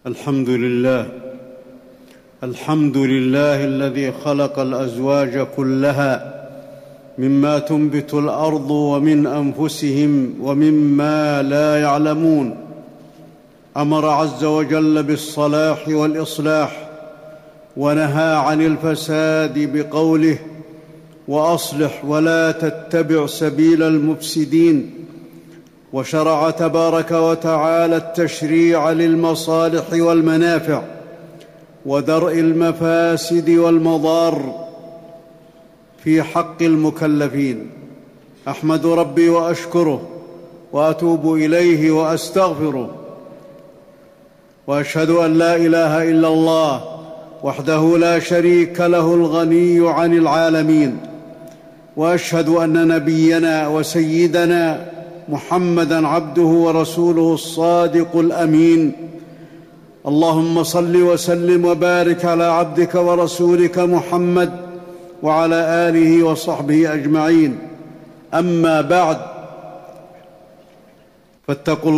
الحمد لله الذي خلق الأزواج كلها مما تنبت الأرض ومن أنفسهم ومما لا يعلمون. أمر عز وجل بالصلاح والإصلاح ونهى عن الفساد بقوله: وأصلح ولا تتبع سبيل المفسدين. وشرع تبارك وتعالى التشريع للمصالح والمنافع ودرء المفاسد والمضار في حق المكلفين. أحمد ربي وأشكره وأتوب إليه وأستغفره، وأشهد أن لا إله إلا الله وحده لا شريك له الغني عن العالمين، وأشهد أن نبينا وسيدنا محمدًا عبده ورسوله الصادق الأمين. اللهم صل وسلم وبارك على عبدك ورسولك محمد وعلى آله وصحبه أجمعين. أما بعد، فاتقوا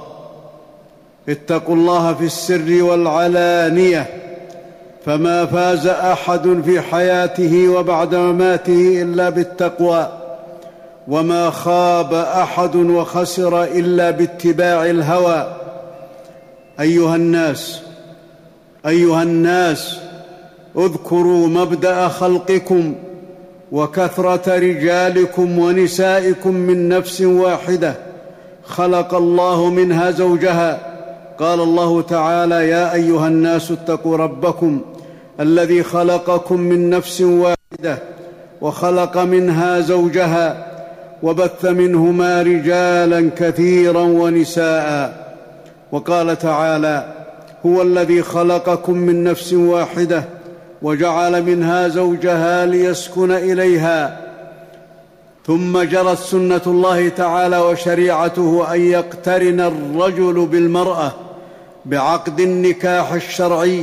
الله في السر والعلانية، فما فاز أحد في حياته وبعد مماته إلا بالتقوى، وما خاب أحد وخسر إلا باتباع الهوى. أيها الناس، اذكروا مبدأ خلقكم وكثرة رجالكم ونسائكم من نفس واحدة خلق الله منها زوجها. قال الله تعالى: يا أيها الناس اتقوا ربكم الذي خلقكم من نفس واحدة وخلق منها زوجها وبث منهما رجالا كثيرا ونساء. وقال تعالى: هو الذي خلقكم من نفس واحدة وجعل منها زوجها ليسكن إليها. ثم جرت سنة الله تعالى وشريعته أن يقترن الرجل بالمرأة بعقد النكاح الشرعي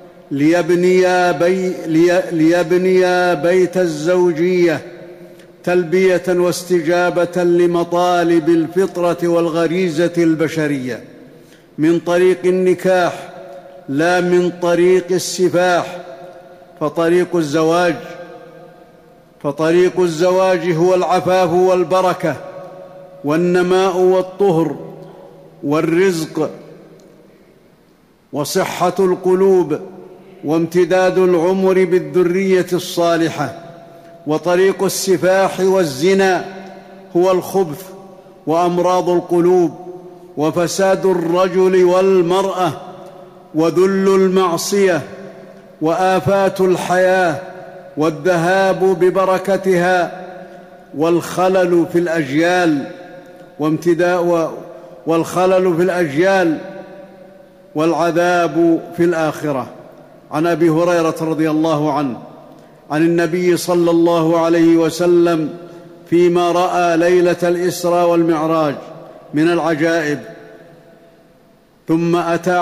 ليبنيا بيت الزوجية تلبية واستجابة لمطالب الفطرة والغريزة البشرية من طريق النكاح لا من طريق السفاح. فطريق الزواج هو العفاف والبركة والنماء والطهر والرزق وصحة القلوب وامتداد العمر بالذرية الصالحة. وطريق السفاح والزنا هو الخبث وأمراض القلوب وفساد الرجل والمرأة وذل المعصية وآفات الحياة والذهاب ببركتها والخلل في الأجيال والعذاب في الآخرة. عن أبي هريرة رضي الله عنه عن النبي صلى الله عليه وسلم فيما رأى ليلة الإسراء والمعراج من العجائب: ثم أتى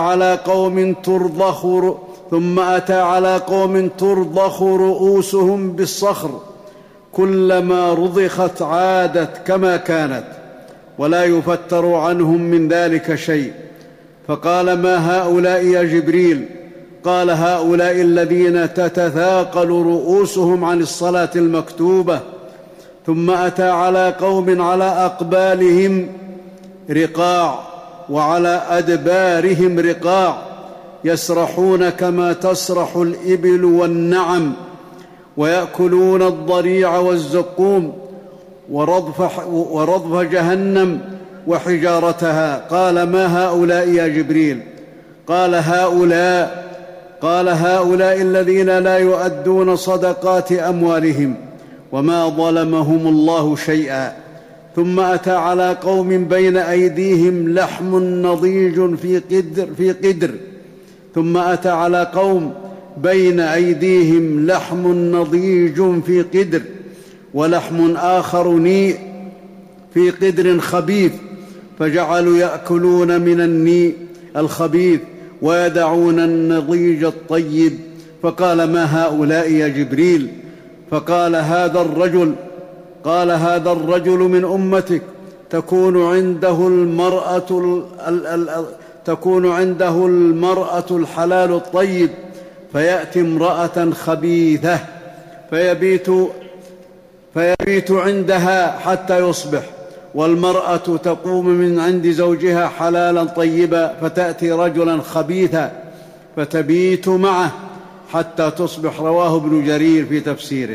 على قوم ترضخ رؤوسهم بالصخر، كلما رضخت عادت كما كانت ولا يفتر عنهم من ذلك شيء. فقال: ما هؤلاء يا جبريل؟ قال: هؤلاء الذين تتثاقل رؤوسهم عن الصلاة المكتوبة. ثم أتى على قوم على أقبالهم رقاع وعلى أدبارهم رقاع يسرحون كما تسرح الإبل والنعم، ويأكلون الضريع والزقوم ورضف جهنم وحجارتها. قال: ما هؤلاء يا جبريل؟ قال: هؤلاء الذين لا يؤدون صدقات أموالهم وما ظلمهم الله شيئا. ثم أتى على قوم بين أيديهم لحم نضيج في قدر ثم أتى على قوم بين أيديهم لحم نضيج في قدر ولحم آخر نيء في قدر خبيث، فجعلوا يأكلون من النيء الخبيث ويدعون النضيج الطيب. فقال: ما هؤلاء يا جبريل؟ فقال: هذا الرجل من أمتك تكون عنده تكون عنده المرأة الحلال الطيب، فيأتي امرأة خبيثة فيبيت عندها حتى يصبح، والمرأة تقوم من عند زوجها حلالا طيبا، فتأتي رجلا خبيثا فتبيت معه حتى تصبح. رواه ابن جرير في تفسيره.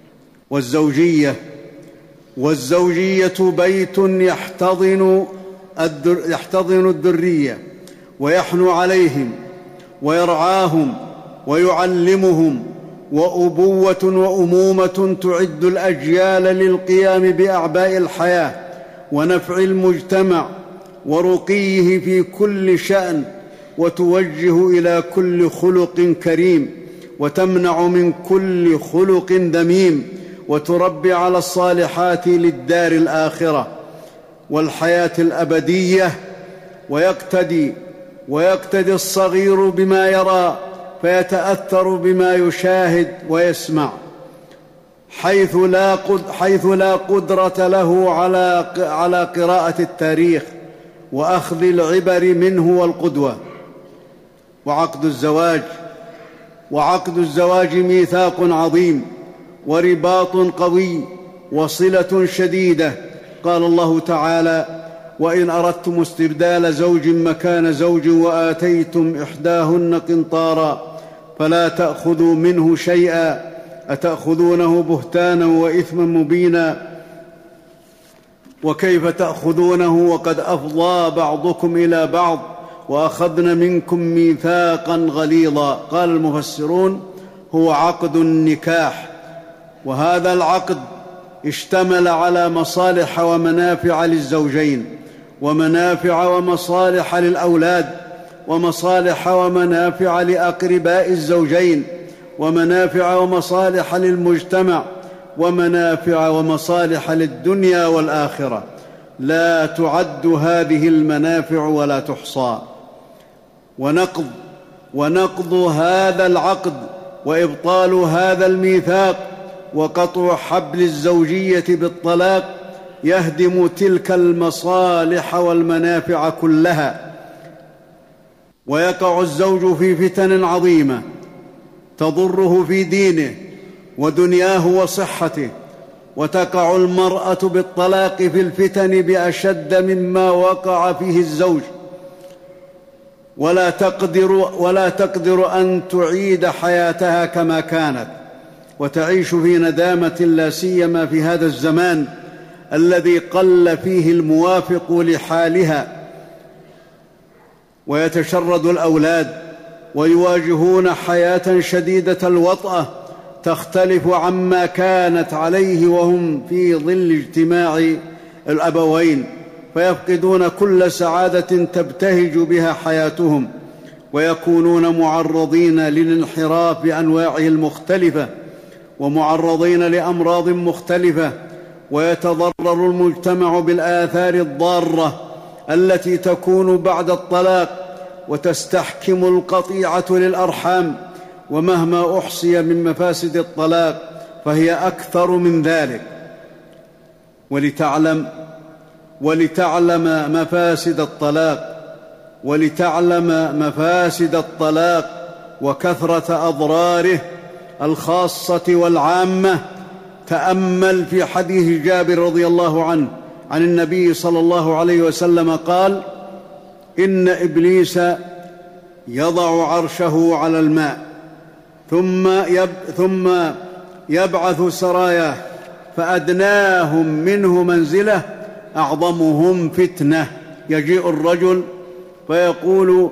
والزوجية بيت يحتضن الذرية ويحنو عليهم ويرعاهم ويعلمهم، وأبوة وأمومة تعد الأجيال للقيام بأعباء الحياة ونفع المجتمع ورقيه في كل شأن، وتوجه إلى كل خلق كريم، وتمنع من كل خلق ذميم، وتربي على الصالحات للدار الآخرة والحياة الأبدية. ويقتدي الصغير بما يرى، فيتأثر بما يشاهد ويسمع، حيث لا قدرة له على قراءة التاريخ وأخذ العبر منه والقدوة. وعقد الزواج ميثاق عظيم ورباط قوي وصلة شديدة. قال الله تعالى: وإن أردتم استبدال زوج مكان زوج وآتيتم إحداهن قنطارا فلا تأخذوا منه شيئا أتأخذونه بهتانا وإثما مبينا وكيف تأخذونه وقد أفضى بعضكم إلى بعض وأخذن منكم ميثاقا غليظا. قال المفسرون: هو عقد النكاح، وهذا العقد اشتمل على مصالح ومنافع للزوجين، ومنافع ومصالح للأولاد، ومصالح ومنافع لأقرباء الزوجين، ومنافع ومصالح للمجتمع، ومنافع ومصالح للدنيا والآخرة، لا تعد هذه المنافع ولا تحصى. ونقض هذا العقد وإبطال هذا الميثاق وقطع حبل الزوجية بالطلاق يهدم تلك المصالح والمنافع كلها، ويقع الزوج في فتن عظيمة تضره في دينه ودنياه وصحته، وتقع المرأة بالطلاق في الفتن بأشد مما وقع فيه الزوج، ولا تقدر أن تعيد حياتها كما كانت، وتعيش في ندامة، لا سيما في هذا الزمان الذي قل فيه الموافق لحالها، ويتشرد الأولاد ويواجهون حياة شديدة الوطأة تختلف عما كانت عليه وهم في ظل اجتماع الأبوين، فيفقدون كل سعادة تبتهج بها حياتهم، ويكونون معرضين للانحراف بأنواعه المختلفة، ومعرضين لأمراض مختلفة، ويتضرر المجتمع بالآثار الضارة التي تكون بعد الطلاق، وتستحكم القطيعة للأرحام، ومهما أحصي من مفاسد الطلاق فهي أكثر من ذلك. ولتعلم مفاسد الطلاق وكثرة أضراره الخاصة والعامة، تأمل في حديث جابر رضي الله عنه عن النبي صلى الله عليه وسلم قال: إن إبليس يضع عرشه على الماء ثم يبعث سراياه، فأدناهم منه منزلة أعظمهم فتنة. يجيء الرجل فيقول: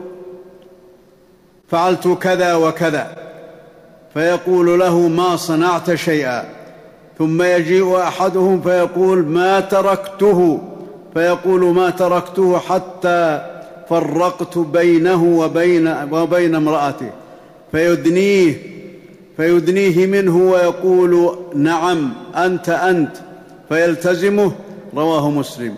فعلت كذا وكذا، فيقول له: ما صنعت شيئا. ثم يجيء أحدهم فيقول: ما تركته، فيقول: ما تركته حتى فرقت بينه وبين امرأته، فيدنيه منه ويقول: نعم أنت، فيلتزمه. رواه مسلم.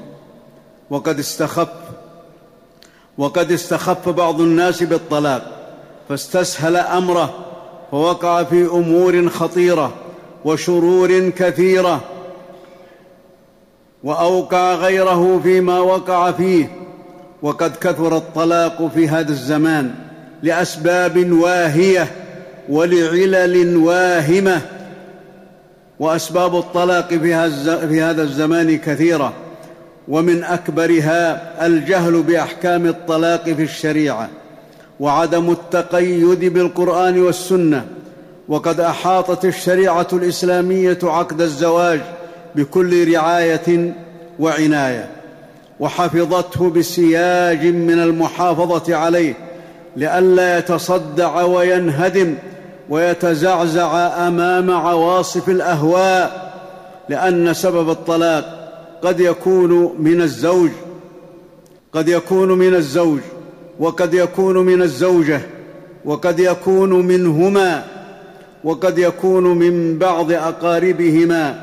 وقد استخف بعض الناس بالطلاق فاستسهل أمره، فوقع في أمور خطيرة وشرور كثيرة، وأوقع غيره فيما وقع فيه، وقد كثر الطلاق في هذا الزمان لأسباب واهية ولعلل واهمة، وأسباب الطلاق في هذا الزمان كثيرة، ومن أكبرها الجهل بأحكام الطلاق في الشريعة وعدم التقيد بالقرآن والسنة. وقد أحاطت الشريعة الإسلامية عقد الزواج بكل رعاية وعناية، وحفظته بسياج من المحافظة عليه لئلا يتصدع وينهدم ويتزعزع أمام عواصف الأهواء، لأن سبب الطلاق قد يكون من الزوج، وقد يكون من الزوجة، وقد يكون منهما، وقد يكون من بعض أقاربهما.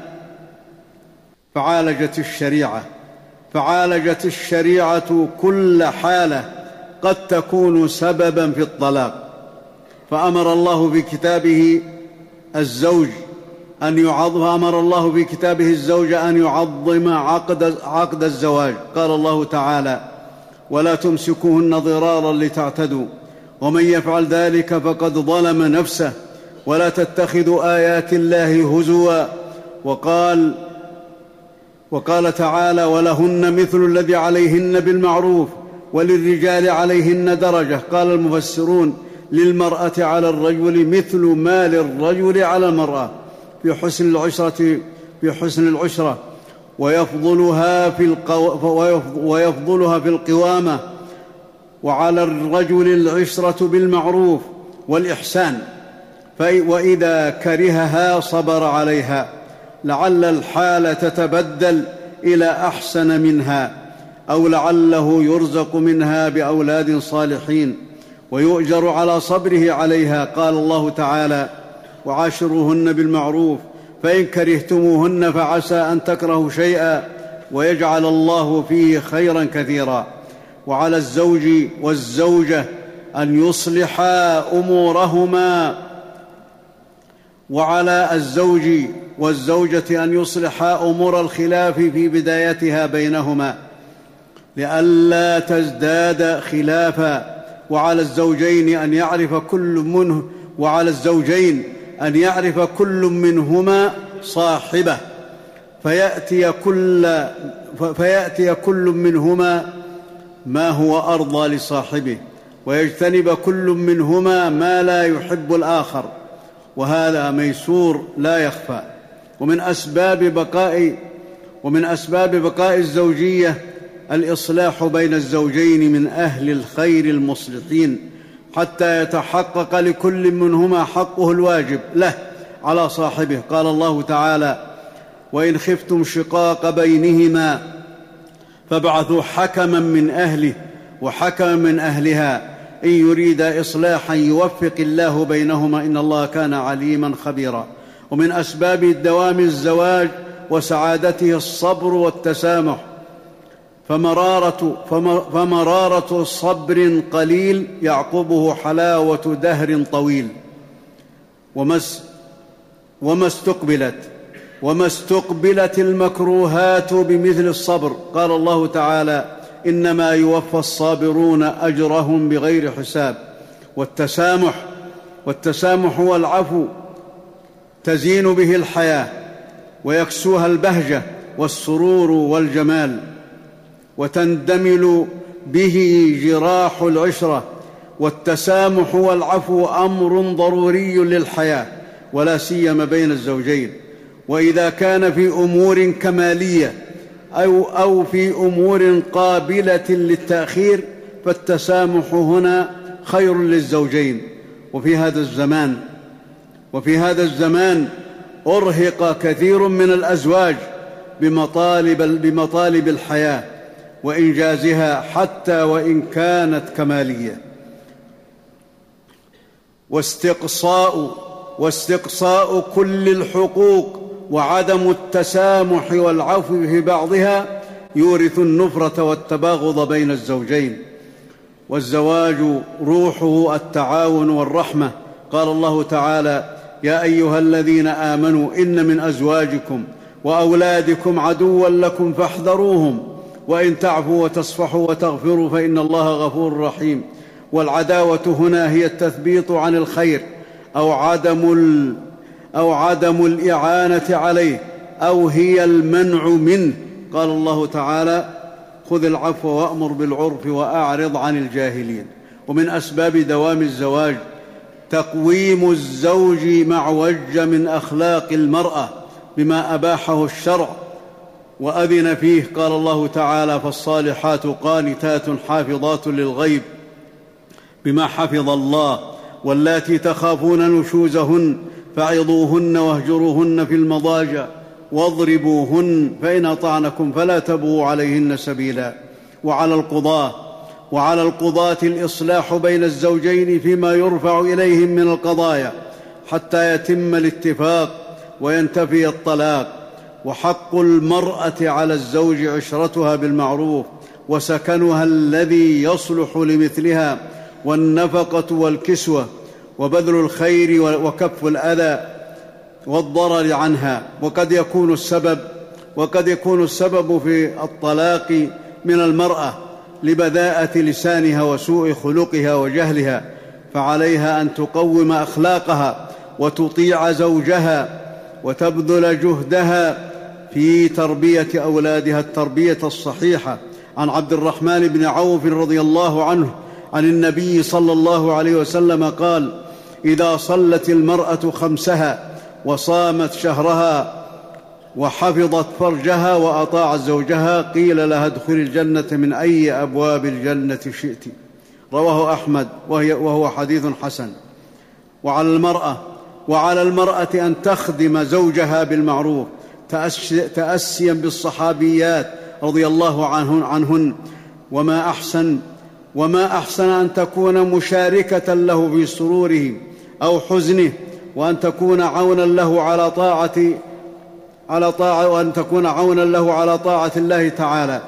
فعالجت الشريعة كل حالة قد تكون سببا في الطلاق. فأمر الله في كتابه الزوج أن يعظم عقد الزواج. قال الله تعالى: ولا تمسكوهن ضرارا لتعتدوا ومن يفعل ذلك فقد ظلم نفسه ولا تتخذوا آيات الله هزوا. وقال تعالى: ولهن مثل الذي عليهن بالمعروف وللرجال عليهن درجة. قال المفسرون: للمرأة على الرجل مثل ما للرجل على المرأة في حسن العشرة ويفضلها في القوامة، وعلى الرجل العشرة بالمعروف والإحسان، وإذا كرهها صبر عليها لعل الحال تتبدل إلى أحسن منها، أو لعله يرزق منها بأولاد صالحين ويؤجر على صبره عليها. قال الله تعالى: وعاشروهن بالمعروف فإن كرهتموهن فعسى أن تكرهوا شيئا ويجعل الله فيه خيرا كثيرا. وعلى الزوج والزوجة أن يصلحا أمورهما، وعلى الزوج والزوجة أن يصلحا أمور الخلاف في بدايتها بينهما لئلا تزداد خلافا. وعلى الزوجين أن يعرف كل منهما صاحبه فيأتي كل منهما ما هو أرضى لصاحبه، ويجتنب كل منهما ما لا يحب الآخر، وهذا ميسور لا يخفى. ومن أسباب بقاء الزوجية الإصلاح بين الزوجين من أهل الخير المصلحين حتى يتحقق لكل منهما حقه الواجب له على صاحبه. قال الله تعالى: وإن خفتم شقاق بينهما فابعثوا حكما من أهله وحكما من أهلها إن يريدا إصلاحا يوفق الله بينهما إن الله كان عليما خبيرا. ومن أسباب دوام الزواج وسعادته الصبر والتسامح، فمرارة صبر قليل يعقبه حلاوة دهر طويل. وما استقبلت المكروهات بمثل الصبر. قال الله تعالى: إنما يوفى الصابرون أجرهم بغير حساب. والتسامح والعفو تزين به الحياة ويكسوها البهجة والسرور والجمال، وتندمل به جراح العشرة. والتسامح والعفو أمر ضروري للحياة ولا سيما بين الزوجين، وإذا كان في أمور كمالية أو في أمور قابلة للتأخير فالتسامح هنا خير للزوجين. وفي هذا الزمان أرهق كثير من الأزواج بمطالب الحياة وإنجازها حتى وإن كانت كمالية. واستقصاء كل الحقوق وعدم التسامح والعفو في بعضها يورث النفرة والتباغض بين الزوجين. والزواج روحه التعاون والرحمة. قال الله تعالى: يا أيها الذين آمنوا إن من أزواجكم وأولادكم عدوا لكم فاحذروهم وإن تعفوا وتصفحوا وتغفروا فإن الله غفور رحيم. والعداوة هنا هي التثبيط عن الخير أو عدم الإعانة عليه، أو هي المنع منه. قال الله تعالى: خذ العفو وأمر بالعرف وأعرض عن الجاهلين. ومن أسباب دوام الزواج تقويم الزوج معوج من أخلاق المرأة بما أباحه الشرع وأذن فيه. قال الله تعالى: فالصالحات قانتات حافظات للغيب بما حفظ الله، واللاتي تخافون نشوزهن فعظوهن واهجروهن في المضاجع واضربوهن، فإن أطعنكم فلا تبغوا عليهن سبيلا. وعلى القضاة الإصلاح بين الزوجين فيما يرفع إليهم من القضايا حتى يتم الاتفاق وينتفي الطلاق. وحق المرأة على الزوج عشرتها بالمعروف وسكنها الذي يصلح لمثلها، والنفقة والكسوة وبذل الخير وكف الأذى والضرر عنها. وقد يكون السبب في الطلاق من المرأة لبذاءة لسانها وسوء خلقها وجهلها، فعليها أن تقوم أخلاقها وتطيع زوجها وتبذل جهدها في تربية أولادها التربية الصحيحة. عن عبد الرحمن بن عوف رضي الله عنه عن النبي صلى الله عليه وسلم قال: إذا صلت المرأة خمسها وصامت شهرها وحفظت فرجها وأطاعت زوجها قيل لها ادخلي الجنة من أي أبواب الجنة شئت. رواه أحمد وهو حديث حسن. وعلى المرأة أن تخدم زوجها بالمعروف تأسيا بالصحابيات رضي الله عنهن. وما أحسن أن تكون مشاركة له في سروره أو حزنه، وأن تكون عونا له على طاعة الله تعالى.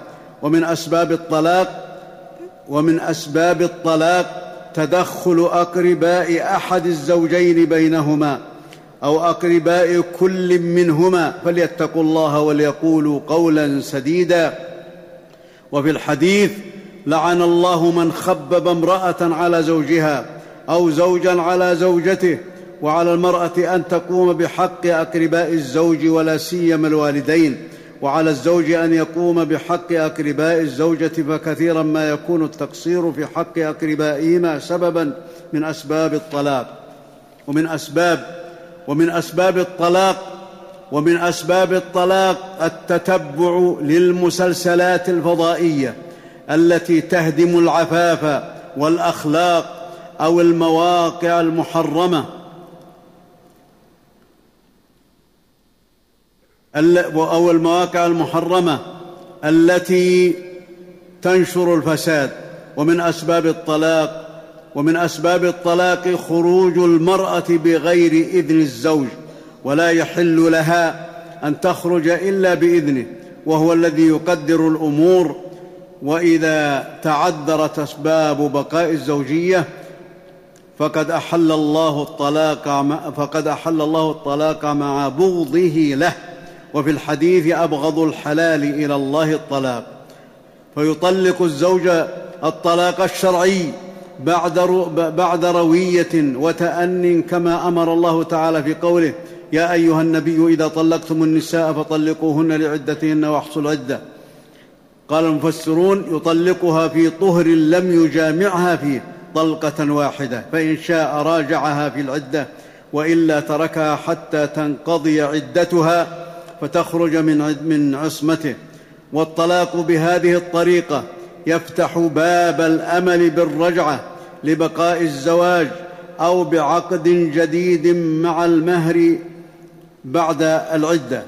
ومن أسباب الطلاق تدخل أقرباء أحد الزوجين بينهما أو أقرباء كل منهما، فليتقوا الله وليقولوا قولا سديدا. وفي الحديث: لعن الله من خبب امرأة على زوجها أو زوجا على زوجته. وعلى المرأة أن تقوم بحق أقرباء الزوج ولا سيما الوالدين، وعلى الزوج أن يقوم بحق أقرباء الزوجة، فكثيرا ما يكون التقصير في حق أقربائهما سببا من أسباب الطلاق. ومن أسباب الطلاق التتبع للمسلسلات الفضائية التي تهدم العفاف والأخلاق، أو المواقع المحرمة التي تنشر الفساد. ومن أسباب الطلاق خروج المرأة بغير إذن الزوج، ولا يحل لها أن تخرج إلا بإذنه، وهو الذي يقدر الأمور. وإذا تعذرت أسباب بقاء الزوجية فقد أحل الله الطلاق مع بغضه له. وفي الحديث: أبغض الحلال إلى الله الطلاق. فيطلق الزوج الطلاق الشرعي بعد روية وتأن، كما أمر الله تعالى في قوله: يا أيها النبي إذا طلقتم النساء فطلقوهن لعدتهن واحصوا العدة. قال المفسرون: يطلقها في طهر لم يجامعها فيه طلقة واحدة، فإن شاء راجعها في العدة، وإلا تركها حتى تنقضي عدتها فتخرج من عصمته. والطلاق بهذه الطريقة يفتح باب الأمل بالرجعة لبقاء الزواج أو بعقد جديد مع المهر بعد العدة.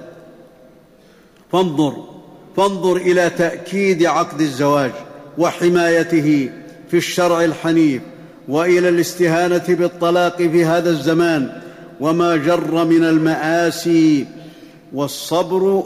فانظر إلى تأكيد عقد الزواج وحمايته في الشرع الحنيف، وإلى الاستهانة بالطلاق في هذا الزمان وما جر من المآسي، والصبر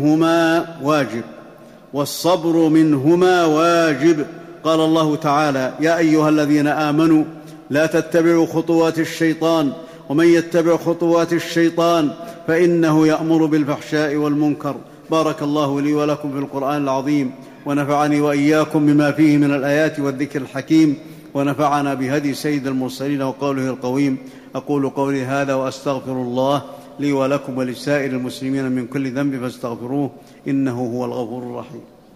منهما واجب. قال الله تعالى: يا أيها الذين آمنوا لا تتبعوا خطوات الشيطان، ومن يتبع خطوات الشيطان فإنه يأمر بالفحشاء والمنكر. بارك الله لي ولكم في القرآن العظيم، ونفعني وإياكم بما فيه من الآيات والذكر الحكيم، ونفعنا بهدي سيد المرسلين وقوله القويم. أقول قولي هذا وأستغفر الله لي ولكم ولسائر المسلمين من كل ذنب فاستغفروه إنه هو الغفور الرحيم.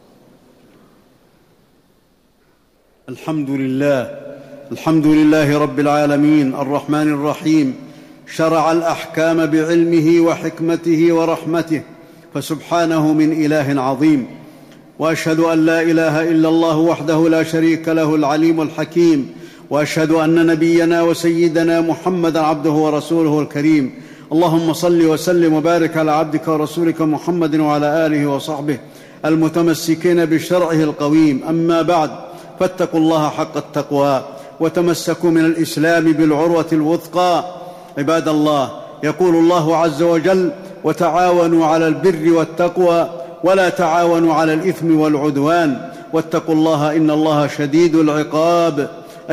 الحمد لله رب العالمين الرحمن الرحيم، شرع الأحكام بعلمه وحكمته ورحمته، فسبحانه من إله عظيم. وأشهد أن لا إله إلا الله وحده لا شريك له العليم الحكيم، وأشهد أن نبينا وسيدنا محمدًا عبده ورسوله الكريم. اللهم صل وسلم وبارك على عبدك ورسولك محمد وعلى آله وصحبه المتمسكين بشرعه القويم. أما بعد، فاتقوا الله حق التقوى وتمسكوا من الإسلام بالعروة الوثقى. عباد الله، يقول الله عز وجل: وتعاونوا على البر والتقوى ولا تعاونوا على الإثم والعدوان واتقوا الله إن الله شديد العقاب.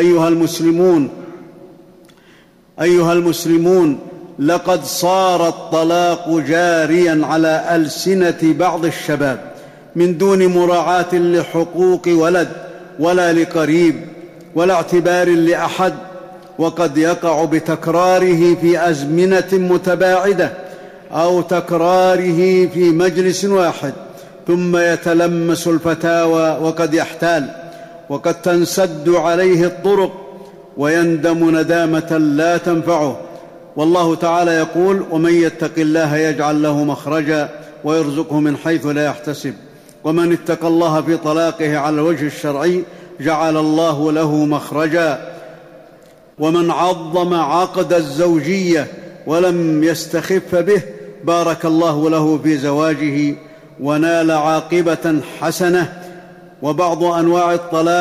أيها المسلمون، لقد صار الطلاق جاريا على ألسنة بعض الشباب من دون مراعاة لحقوق ولد ولا لقريب ولا اعتبار لأحد، وقد يقع بتكراره في أزمنة متباعدة أو تكراره في مجلس واحد، ثم يتلمس الفتاوى وقد يحتال، وقد تنسد عليه الطرق ويندم ندامة لا تنفعه. والله تعالى يقول: ومن يتق الله يجعل له مخرجا ويرزقه من حيث لا يحتسب، ومن اتقى الله في طلاقه على الوجه الشرعي جعل الله له مخرجا. ومن عظم عقد الزوجية ولم يستخف به بارك الله له في زواجه ونال عاقبة حسنة. وبعض أنواع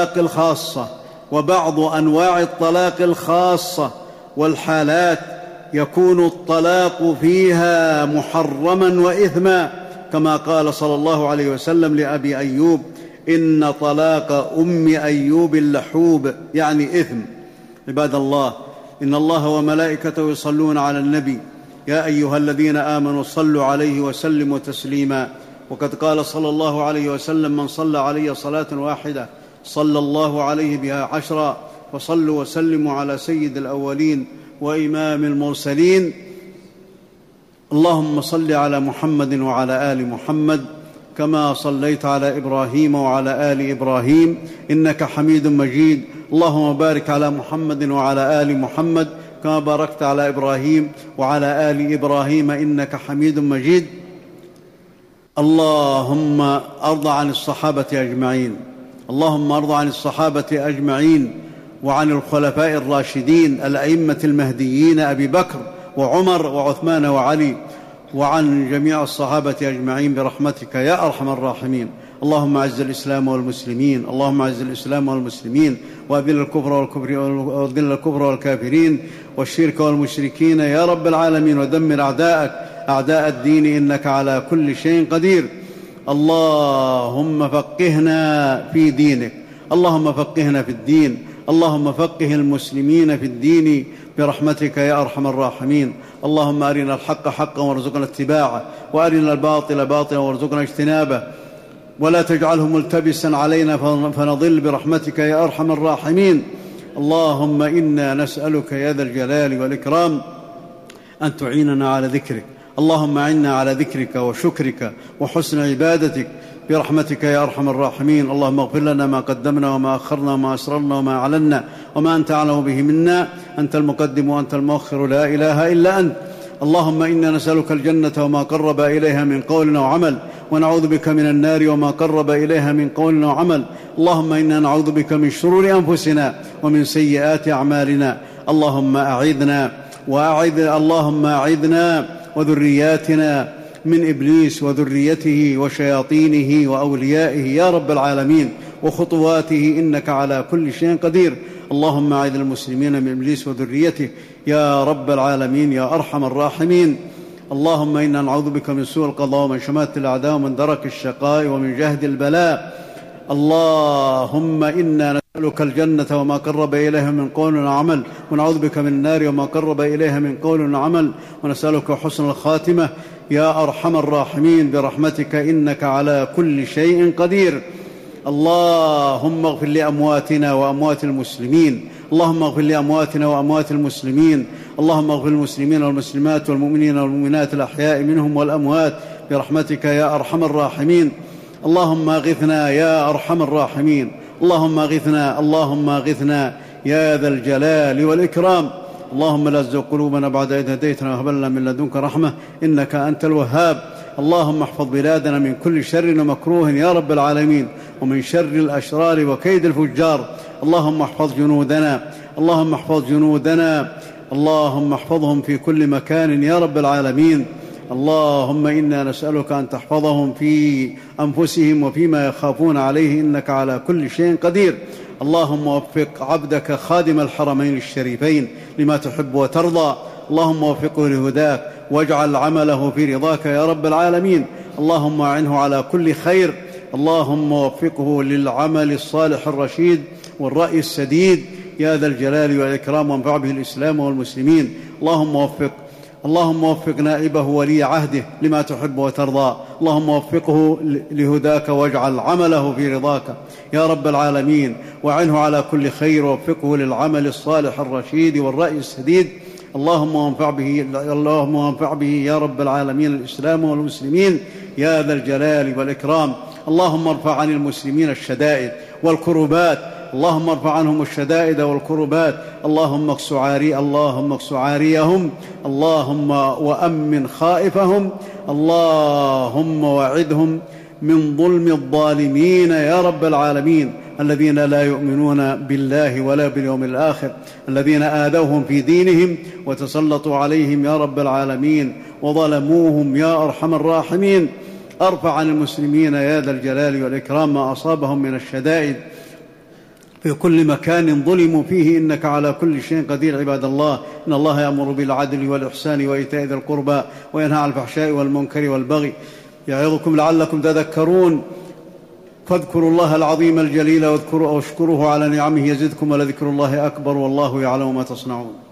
الطلاق الخاصة والحالات يكون الطلاق فيها محرما وإثما، كما قال صلى الله عليه وسلم لأبي أيوب: إن طلاق أم أيوب اللحوب، يعني إثم. عباد الله، إن الله وملائكته يصلون على النبي، يا أيها الذين آمنوا صلوا عليه وسلموا تسليما. وقد قال صلى الله عليه وسلم: من صلى علي صلاة واحدة صلى الله عليه بها 10. وصلوا وسلموا على سيد الأولين وإمام المرسلين. اللهم صل على محمد وعلى آل محمد كما صليت على إبراهيم وعلى آل إبراهيم إنك حميد مجيد. اللهم بارك على محمد وعلى آل محمد كما باركت على إبراهيم وعلى آل إبراهيم إنك حميد مجيد. اللهم أرض عن الصحابة أجمعين وعن الخلفاء الراشدين الأئمة المهديين أبي بكر وعمر وعثمان وعلي، وعن جميع الصحابة أجمعين برحمتك يا أرحم الراحمين. اللهم أعز الإسلام والمسلمين وأذل الكفر والكافرين والشرك والمشركين يا رب العالمين، ودمر أعداء الدين إنك على كل شيء قدير. اللهم فقهنا في دينك، اللهم فقهنا في الدين، اللهم فقه المسلمين في الدين برحمتك يا أرحم الراحمين. اللهم أرنا الحق حقا وارزقنا اتباعه، وأرنا الباطل باطلا وارزقنا اجتنابه، ولا تجعله ملتبسا علينا فنضل برحمتك يا أرحم الراحمين. اللهم إنا نسألك يا ذا الجلال والإكرام أن تعيننا على ذكرك. اللهم أعنا على ذكرك وشكرك وحسن عبادتك برحمتك يا أرحم الراحمين. اللهم اغفر لنا ما قدمنا وما أخرنا وما أسررنا وما أعلنا وما أنت أعلم به منا، أنت المقدم وأنت المؤخر، لا إله إلا أنت. اللهم إنا نسألك الجنة وما قرب إليها من قول وعمل، ونعوذ بك من النار وما قرب إليها من قول وعمل. اللهم إنا نعوذ بك من شرور أنفسنا ومن سيئات أعمالنا. اللهم أعذنا وذرياتنا من إبليس وذريته وشياطينه وأوليائه يا رب العالمين وخطواته إنك على كل شيء قدير. اللهم أعذ المسلمين من إبليس وذريته يا رب العالمين يا أرحم الراحمين. اللهم إنا نعوذ بك من سوء القضاء ومن شماتة الأعداء ومن درك الشقاء ومن جهد البلاء. اللهم إنا نسألك الجنة وما قرب إليها من قول وعمل، ونعوذ بك من النار وما قرب إليها من قول وعمل، ونسألك حسن الخاتمة يا أرحم الراحمين برحمتك إنك على كل شيء قدير. اللهم اغفر لأمواتنا وأموات المسلمين، اللهم اغفر لأمواتنا وأموات المسلمين، اللهم اغفر للمسلمين والمسلمات والمؤمنين والمؤمنات الأحياء منهم والأموات برحمتك يا أرحم الراحمين. اللهم اغثنا يا أرحم الراحمين، اللهم اغثنا، اللهم اغثنا يا ذا الجلال والإكرام. اللهم لا تزغ قلوبنا بعد إذ هديتنا وهب لنا من لدنك رحمة إنك أنت الوهاب. اللهم احفظ بلادنا من كل شر ومكروه يا رب العالمين، ومن شر الأشرار وكيد الفجار. اللهم احفظ جنودنا، اللهم احفظ جنودنا، اللهم احفظهم في كل مكان يا رب العالمين. اللهم إنا نسألك أن تحفظهم في أنفسهم وفيما يخافون عليه إنك على كل شيء قدير. اللهم وفق عبدك خادم الحرمين الشريفين لما تحب وترضى، اللهم وفقه لهداك واجعل عمله في رضاك يا رب العالمين. اللهم أعنه على كل خير، اللهم وفقه للعمل الصالح الرشيد والرأي السديد يا ذا الجلال والإكرام، وانفع به الإسلام والمسلمين. اللهم وفق نائبه ولي عهده لما تحب وترضى، اللهم وفقه لهداك واجعل عمله في رضاك يا رب العالمين، وعنه على كل خير، ووفقه للعمل الصالح الرشيد والرأي السديد. اللهم وانفع به يا رب العالمين الإسلام والمسلمين يا ذا الجلال والإكرام. اللهم ارفع عن المسلمين الشدائد والكربات، اللهم ارفع عنهم الشدائد والكربات، اللهم اكس عاريهم، اللهم وأمن خائفهم، اللهم وعدهم من ظلم الظالمين يا رب العالمين الذين لا يؤمنون بالله ولا باليوم الآخر، الذين آذوهم في دينهم وتسلطوا عليهم يا رب العالمين وظلموهم يا أرحم الراحمين. ارفع عن المسلمين يا ذا الجلال والإكرام ما أصابهم من الشدائد في كل مكان ظلموا فيه إنك على كل شيء قدير. عباد الله، إن الله يأمر بالعدل والإحسان وإيتاء ذي القربى وينهى عن الفحشاء والمنكر والبغي يعظكم لعلكم تذكرون. فاذكروا الله العظيم الجليل واشكروه على نعمه يزدكم، ولذكر الله أكبر، والله يعلم ما تصنعون.